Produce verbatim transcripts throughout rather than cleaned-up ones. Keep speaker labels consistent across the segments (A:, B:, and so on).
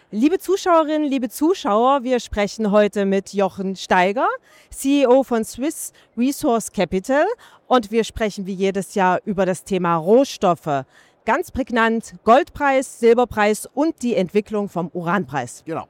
A: Liebe Zuschauerinnen, liebe Zuschauer, wir sprechen heute mit Jochen Steiger, C E O von Swiss Resource Capital, und wir sprechen wie jedes Jahr über das Thema Rohstoffe. Ganz prägnant Goldpreis, Silberpreis und die Entwicklung vom Uranpreis.
B: Genau.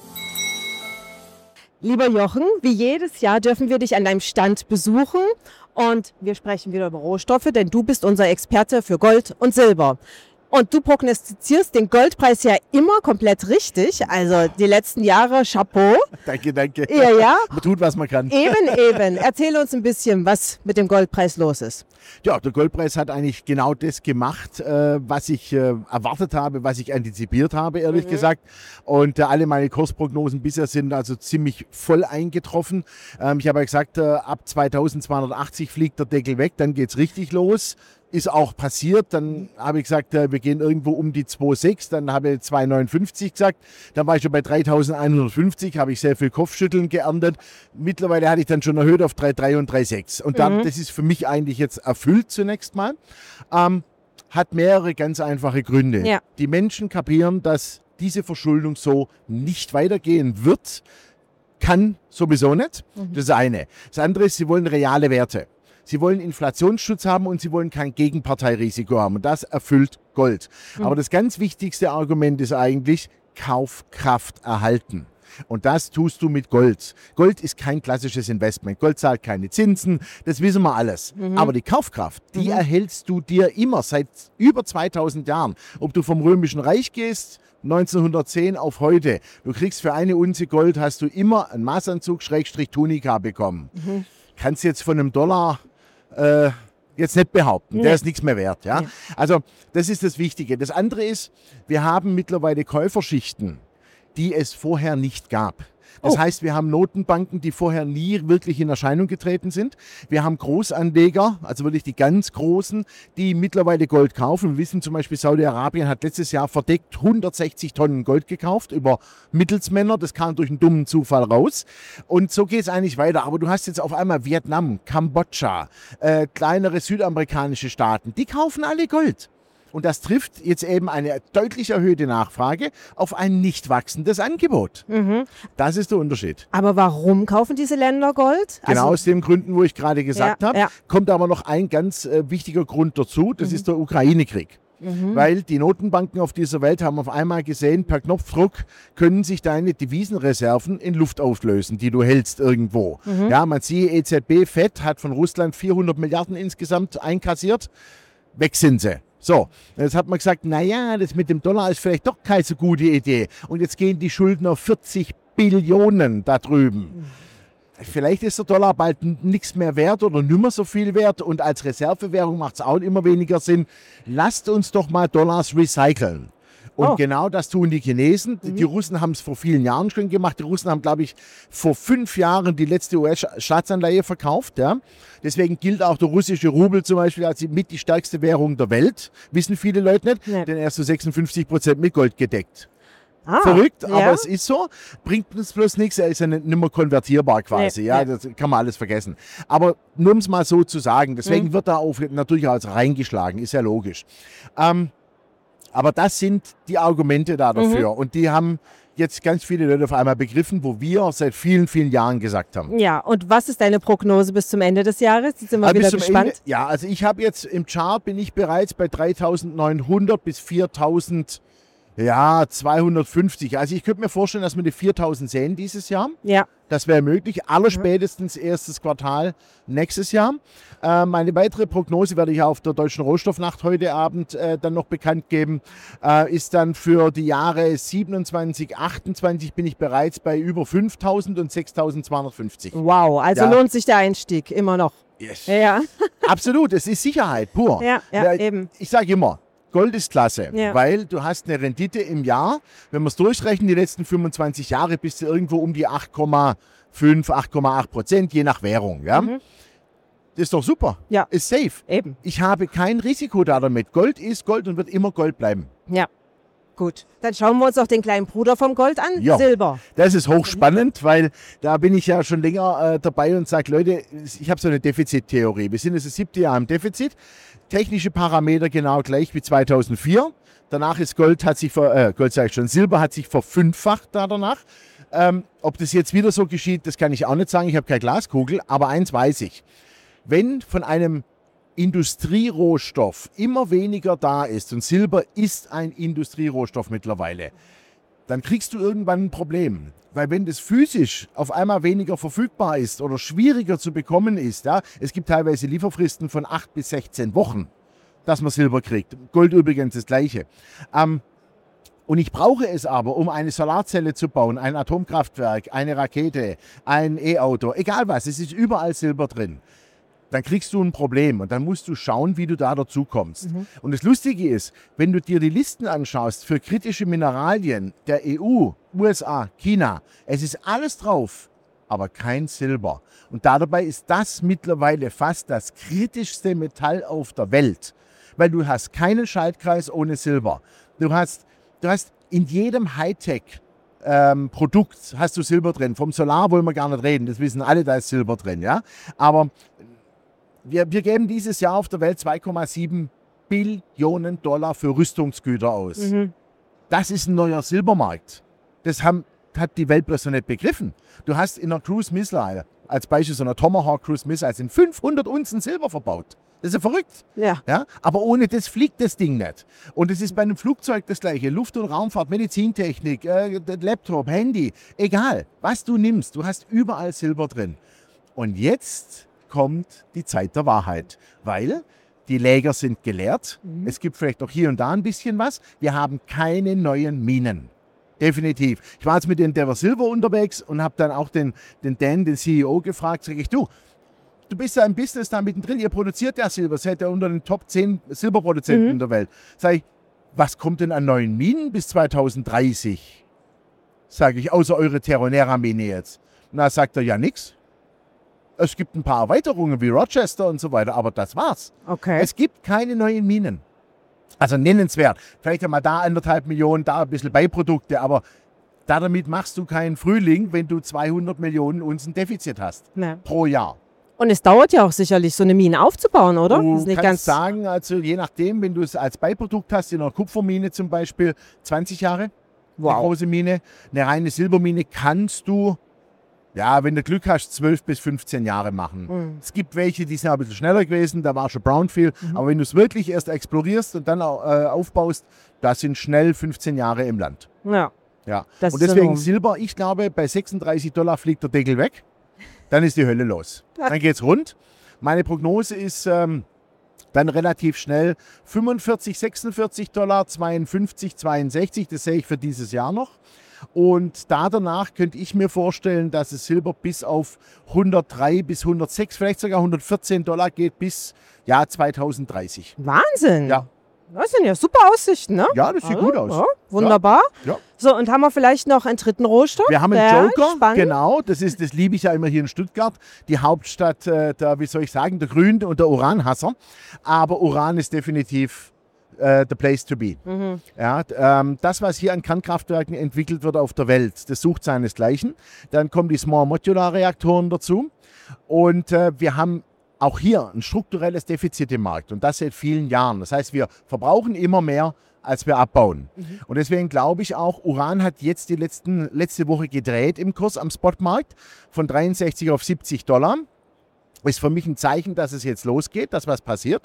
A: Lieber Jochen, wie jedes Jahr dürfen wir dich an deinem Stand besuchen und wir sprechen wieder über Rohstoffe, denn du bist unser Experte für Gold und Silber. Und du prognostizierst den Goldpreis ja immer komplett richtig. Also die letzten Jahre, Chapeau.
B: Danke, danke.
A: Ja, ja.
B: Man tut, was man kann.
A: Eben, eben. Erzähl uns ein bisschen, was mit dem Goldpreis los ist.
B: Ja, der Goldpreis hat eigentlich genau das gemacht, äh, was ich äh, erwartet habe, was ich antizipiert habe, ehrlich mhm. gesagt. Und äh, alle meine Kursprognosen bisher sind also ziemlich voll eingetroffen. Ähm, ich habe ja gesagt, äh, ab zweitausendzweihundertachtzig fliegt der Deckel weg, dann geht's richtig los. Ist auch passiert, dann habe ich gesagt, wir gehen irgendwo um die zwei Komma sechs, dann habe ich zwei Komma neunundfünfzig gesagt, dann war ich schon bei dreitausendeinhundertfünfzig, habe ich sehr viel Kopfschütteln geerntet. Mittlerweile hatte ich dann schon erhöht auf drei Komma drei und drei Komma sechs und dann, mhm. das ist für mich eigentlich jetzt erfüllt zunächst mal. Ähm, hat mehrere ganz einfache Gründe.
A: Ja.
B: Die Menschen kapieren, dass diese Verschuldung so nicht weitergehen wird, kann sowieso nicht, mhm. das ist eine. Das andere ist, sie wollen reale Werte. Sie wollen Inflationsschutz haben und sie wollen kein Gegenparteirisiko haben. Und das erfüllt Gold. Mhm. Aber das ganz wichtigste Argument ist eigentlich Kaufkraft erhalten. Und das tust du mit Gold. Gold ist kein klassisches Investment. Gold zahlt keine Zinsen, das wissen wir alles. Mhm. Aber die Kaufkraft, die mhm. erhältst du dir immer seit über zweitausend Jahren. Ob du vom Römischen Reich gehst, neunzehnhundertzehn auf heute. Du kriegst für eine Unze Gold, hast du immer einen Maßanzug, Schrägstrich Tunika bekommen. Mhm. Kannst jetzt von einem Dollar Äh, jetzt nicht behaupten, nee. Der ist nichts mehr wert. Ja? Nee. Also das ist das Wichtige. Das andere ist, wir haben mittlerweile Käuferschichten, die es vorher nicht gab. Das oh. heißt, wir haben Notenbanken, die vorher nie wirklich in Erscheinung getreten sind. Wir haben Großanleger, also wirklich die ganz Großen, die mittlerweile Gold kaufen. Wir wissen zum Beispiel, Saudi-Arabien hat letztes Jahr verdeckt hundertsechzig Tonnen Gold gekauft über Mittelsmänner. Das kam durch einen dummen Zufall raus. Und so geht es eigentlich weiter. Aber du hast jetzt auf einmal Vietnam, Kambodscha, äh, kleinere südamerikanische Staaten. Die kaufen alle Gold. Und das trifft jetzt eben eine deutlich erhöhte Nachfrage auf ein nicht wachsendes Angebot. Mhm. Das ist der Unterschied.
A: Aber warum kaufen diese Länder Gold?
B: Genau
A: also,
B: aus den Gründen, wo ich gerade gesagt ja, habe. Ja. Kommt aber noch ein ganz äh, wichtiger Grund dazu, das mhm. ist der Ukraine-Krieg. Mhm. Weil die Notenbanken auf dieser Welt haben auf einmal gesehen, per Knopfdruck können sich deine Devisenreserven in Luft auflösen, die du hältst irgendwo. Mhm. Ja, man sieht, E Z B, Fed hat von Russland vierhundert Milliarden insgesamt einkassiert. Weg sind sie. So, jetzt hat man gesagt, naja, das mit dem Dollar ist vielleicht doch keine so gute Idee. Und jetzt gehen die Schulden auf vierzig Billionen da drüben. Vielleicht ist der Dollar bald nichts mehr wert oder nicht mehr so viel wert und als Reservewährung macht es auch immer weniger Sinn. Lasst uns doch mal Dollars recyceln. Und oh. genau das tun die Chinesen. Mhm. Die Russen haben es vor vielen Jahren schon gemacht. Die Russen haben, glaube ich, vor fünf Jahren die letzte U S-Staatsanleihe verkauft. Ja. Deswegen gilt auch der russische Rubel zum Beispiel als mit die stärkste Währung der Welt. Wissen viele Leute nicht, nee. denn er ist zu sechsundfünfzig Prozent mit Gold gedeckt. Ah, Verrückt, ja. aber es ist so. Bringt uns bloß nichts, er ist ja nicht, nicht mehr konvertierbar quasi. Nee, ja, nee. Das kann man alles vergessen. Aber nur um es mal so zu sagen, deswegen mhm. wird da auf, natürlich auch reingeschlagen, ist ja logisch. Ähm, Aber das sind die Argumente da dafür. Mhm. Und die haben jetzt ganz viele Leute auf einmal begriffen, wo wir seit vielen, vielen Jahren gesagt haben.
A: Ja, und was ist deine Prognose bis zum Ende des Jahres? Jetzt sind wir also wieder gespannt.
B: Ende, ja, also ich habe jetzt im Chart, bin ich bereits bei dreitausendneunhundert bis viertausend, ja, zweihundertfünfzig. Also ich könnte mir vorstellen, dass wir die viertausend sehen dieses Jahr. Ja. Das wäre möglich. Allerspätestens erstes Quartal nächstes Jahr. Äh, meine weitere Prognose werde ich auf der Deutschen Rohstoffnacht heute Abend äh, dann noch bekannt geben. Äh, ist dann für die Jahre siebenundzwanzig, achtundzwanzig bin ich bereits bei über fünftausend und sechstausendzweihundertfünfzig.
A: Wow, also ja. lohnt sich der Einstieg immer noch.
B: Yes.
A: Ja.
B: Absolut, es ist Sicherheit pur.
A: Ja, ja, eben.
B: Ich sage immer, Gold ist klasse, ja. weil du hast eine Rendite im Jahr, wenn wir es durchrechnen, die letzten fünfundzwanzig Jahre bist du irgendwo um die acht Komma fünf, acht Komma acht Prozent, je nach Währung. Ja? Mhm. Das ist doch super,
A: ja.
B: ist safe.
A: Eben.
B: Ich habe kein Risiko da damit. Gold ist Gold und wird immer Gold bleiben.
A: Ja. Gut, dann schauen wir uns auch den kleinen Bruder vom Gold an, ja, Silber.
B: Das ist hochspannend, weil da bin ich ja schon länger äh, dabei und sage, Leute, ich habe so eine Defizittheorie. Wir sind jetzt das siebte Jahr im Defizit. Technische Parameter genau gleich wie zweitausendvier. Danach ist Gold, hat sich ver, äh, Gold sage ich schon, Silber hat sich verfünffacht da danach. Ähm, ob das jetzt wieder so geschieht, das kann ich auch nicht sagen. Ich habe keine Glaskugel, aber eins weiß ich. Wenn von einem Industrierohstoff immer weniger da ist, und Silber ist ein Industrierohstoff mittlerweile, dann kriegst du irgendwann ein Problem. Weil wenn das physisch auf einmal weniger verfügbar ist oder schwieriger zu bekommen ist, ja, es gibt teilweise Lieferfristen von acht bis sechzehn Wochen, dass man Silber kriegt. Gold übrigens das Gleiche. Ähm, und ich brauche es aber, um eine Solarzelle zu bauen, ein Atomkraftwerk, eine Rakete, ein E-Auto, egal was, es ist überall Silber drin. Dann kriegst du ein Problem und dann musst du schauen, wie du da dazu kommst. Mhm. Und das Lustige ist, wenn du dir die Listen anschaust für kritische Mineralien der E U, U S A, China, es ist alles drauf, aber kein Silber. Und dabei ist das mittlerweile fast das kritischste Metall auf der Welt, weil du hast keinen Schaltkreis ohne Silber. Du hast, du hast in jedem Hightech ähm, Produkt hast du Silber drin. Vom Solar wollen wir gar nicht reden, das wissen alle, da ist Silber drin. Ja? Aber Wir, wir geben dieses Jahr auf der Welt zwei Komma sieben Billionen Dollar für Rüstungsgüter aus. Mhm. Das ist ein neuer Silbermarkt. Das haben, hat die Weltpresse nicht begriffen. Du hast in einer Cruise Missile, als Beispiel so einer Tomahawk Cruise Missile, sind fünfhundert Unzen Silber verbaut. Das ist ja verrückt. Ja. Ja? Aber ohne das fliegt das Ding nicht. Und es ist bei einem Flugzeug das Gleiche. Luft- und Raumfahrt, Medizintechnik, äh, Laptop, Handy, egal. Was du nimmst, du hast überall Silber drin. Und jetzt kommt die Zeit der Wahrheit, weil die Läger sind geleert. Mhm. Es gibt vielleicht auch hier und da ein bisschen was. Wir haben keine neuen Minen. Definitiv. Ich war jetzt mit den Endeavour Silver unterwegs und habe dann auch den, den Dan, den C E O, gefragt. Sag ich, du, du bist ja im Business da mittendrin, ihr produziert ja Silber, seid ja unter den Top zehn Silberproduzenten mhm. der Welt. Sag ich, was kommt denn an neuen Minen bis zweitausenddreißig? Sage ich, außer eure Terronera-Mine jetzt. Na, sagt er, ja nix. Es gibt ein paar Erweiterungen wie Rochester und so weiter, aber das war's.
A: Okay.
B: Es gibt keine neuen Minen. Also nennenswert. Vielleicht einmal da anderthalb Millionen, da ein bisschen Beiprodukte, aber damit machst du keinen Frühling, wenn du zweihundert Millionen Unzen Defizit hast nee. pro Jahr.
A: Und es dauert ja auch sicherlich, so eine Mine aufzubauen, oder?
B: Du
A: das ist nicht
B: kannst
A: ganz
B: sagen, also je nachdem, wenn du es als Beiprodukt hast, in einer Kupfermine zum Beispiel, zwanzig Jahre, wow. Eine große Mine. Eine reine Silbermine kannst du, ja, wenn du Glück hast, zwölf bis fünfzehn Jahre machen. Mhm. Es gibt welche, die sind ein bisschen schneller gewesen, da war schon Brownfield. Mhm. Aber wenn du es wirklich erst explorierst und dann äh, aufbaust, da sind schnell fünfzehn Jahre im Land.
A: Ja.
B: ja. Und deswegen Silber, ich glaube, bei sechsunddreißig Dollar fliegt der Deckel weg. Dann ist die Hölle los. Dann geht's rund. Meine Prognose ist ähm, dann relativ schnell fünfundvierzig, sechsundvierzig Dollar, zweiundfünfzig, zweiundsechzig. Das sehe ich für dieses Jahr noch. Und da danach könnte ich mir vorstellen, dass es Silber bis auf hundertdrei bis hundertsechs, vielleicht sogar hundertvierzehn Dollar geht bis Jahr zweitausenddreißig.
A: Wahnsinn!
B: Ja.
A: Das sind ja super Aussichten, ne?
B: Ja, das sieht also, gut aus.
A: Ja, wunderbar.
B: Ja. Ja.
A: So, und haben wir vielleicht noch einen dritten Rohstoff?
B: Wir haben einen Joker, spannend. Genau. Das, ist, das liebe ich ja immer hier in Stuttgart. Die Hauptstadt äh, der, wie soll ich sagen, der Grün- und der Uranhasser. Aber Uran ist definitiv Uh, the place to be. Mhm. Ja, ähm, das, was hier an Kernkraftwerken entwickelt wird auf der Welt, das sucht seinesgleichen. Dann kommen die Small Modular Reaktoren dazu. Und äh, wir haben auch hier ein strukturelles Defizit im Markt. Und das seit vielen Jahren. Das heißt, wir verbrauchen immer mehr, als wir abbauen. Mhm. Und deswegen glaube ich auch, Uran hat jetzt die letzten, letzte Woche gedreht im Kurs am Spotmarkt von dreiundsechzig auf siebzig Dollar. Ist für mich ein Zeichen, dass es jetzt losgeht, dass was passiert.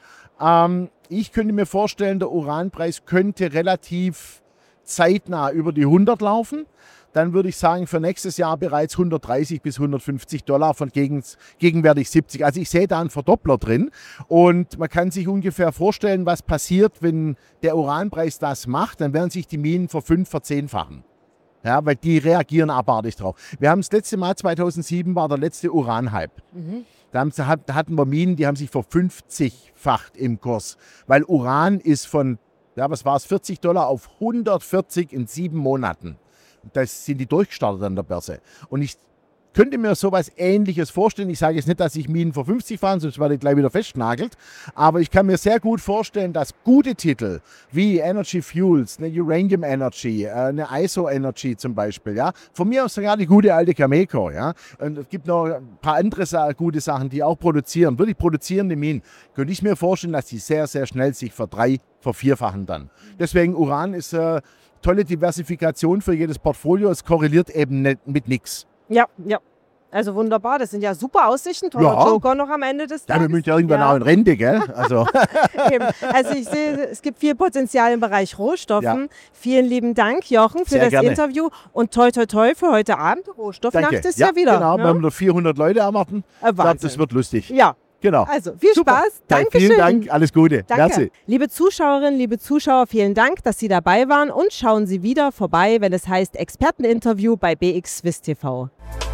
B: Ähm, ich könnte mir vorstellen, der Uranpreis könnte relativ zeitnah über die hundert laufen. Dann würde ich sagen, für nächstes Jahr bereits hundertdreißig bis hundertfünfzig Dollar, von gegen, gegenwärtig siebzig. Also ich sehe da einen Verdoppler drin. Und man kann sich ungefähr vorstellen, was passiert, wenn der Uranpreis das macht. Dann werden sich die Minen verfünf-, verzehnfachen. Ja, weil die reagieren abartig drauf. Wir haben das letzte Mal, zweitausendsieben war der letzte Uran-Hype. Mhm. Da hatten wir Minen, die haben sich verfünfzigfacht im Kurs. Weil Uran ist von, ja, was war es, vierzig Dollar auf hundertvierzig in sieben Monaten. Da sind die durchgestartet an der Börse. Und ich könnte mir sowas Ähnliches vorstellen. Ich sage jetzt nicht, dass ich Minen für fünfzig fahren, sonst werde ich gleich wieder festnagelt. Aber ich kann mir sehr gut vorstellen, dass gute Titel wie Energy Fuels, eine Uranium Energy, eine I S O Energy zum Beispiel, ja, von mir aus sogar die gute alte Cameco, ja. Und es gibt noch ein paar andere gute Sachen, die auch produzieren, wirklich produzierende Minen. Könnte ich mir vorstellen, dass die sehr, sehr schnell sich verdrei-, vervierfachen dann. Deswegen Uran ist eine tolle Diversifikation für jedes Portfolio. Es korreliert eben nicht mit nichts.
A: Ja, ja. Also wunderbar, das sind ja super Aussichten. Toller
B: Ja.
A: Joker noch am Ende des
B: Ja,
A: Tages.
B: wir müssen ja irgendwann
A: Ja.
B: auch in Rente, gell? Also,
A: Eben. Also ich sehe, es gibt viel Potenzial im Bereich Rohstoffen.
B: Ja.
A: Vielen lieben Dank, Jochen, für
B: Sehr
A: das
B: gerne.
A: Interview. Und toi, toi, toi für heute Abend. Rohstoffnacht
B: danke.
A: ist ja, wieder.
B: Genau,
A: ne?
B: wir haben noch vierhundert Leute erwarten.
A: Äh,
B: Ich glaube,
A: Wahnsinn.
B: das wird lustig.
A: Ja,
B: Genau.
A: also viel
B: Super.
A: Spaß.
B: Dann
A: Dankeschön.
B: Vielen Dank, alles Gute.
A: Danke.
B: Merci.
A: Liebe Zuschauerinnen, liebe Zuschauer, vielen Dank, dass Sie dabei waren und schauen Sie wieder vorbei, wenn es heißt Experteninterview bei B X Swiss T V.